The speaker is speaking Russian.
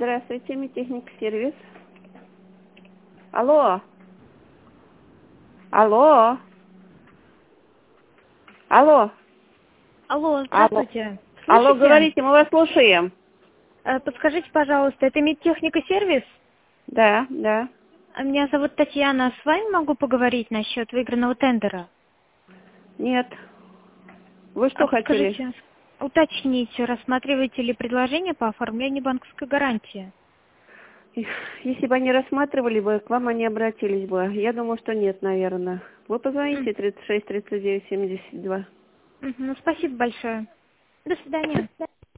Здравствуйте, медтехник-сервис. Алло. Алло. Алло. Алло, здравствуйте. Алло, Слышите? говорите, мы вас слушаем. Подскажите, пожалуйста, это медтехника-сервис? Да, да. Меня зовут Татьяна. С вами могу поговорить насчет выигранного тендера? Нет. Вы что хотели? Подскажите, уточните, рассматриваете ли предложение по оформлению банковской гарантии? Если бы они рассматривали бы, к вам они обратились бы. Я думаю, что нет, наверное. Вы позвоните 36 39 72. Ну, спасибо большое. До свидания.